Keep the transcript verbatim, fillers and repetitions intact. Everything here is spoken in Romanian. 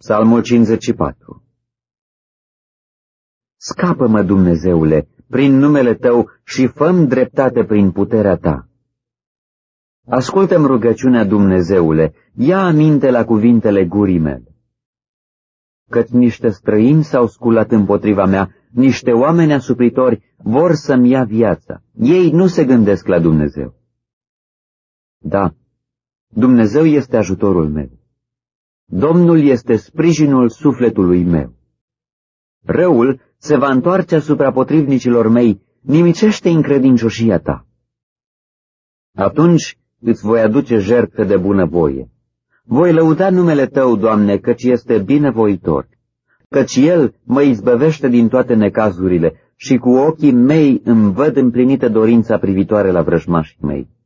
Psalmul cincizeci și patru. Scapă-mă, Dumnezeule, prin numele Tău și fă-mi dreptate prin puterea Ta. Ascultă-mi rugăciunea, Dumnezeule, ia aminte la cuvintele gurii mele. Căci niște străini s-au sculat împotriva mea, niște oameni asupritori vor să-mi ia viața. Ei nu se gândesc la Dumnezeu. Da, Dumnezeu este ajutorul meu. Domnul este sprijinul sufletului meu. Răul se va întoarce asupra potrivnicilor mei, nimicește încredincioșia Ta. Atunci îți voi aduce jertfe de bunăvoie. Voi lăuda numele Tău, Doamne, căci este binevoitor, căci El mă izbăvește din toate necazurile și cu ochii mei îmi văd împlinită dorința privitoare la vrăjmașii mei.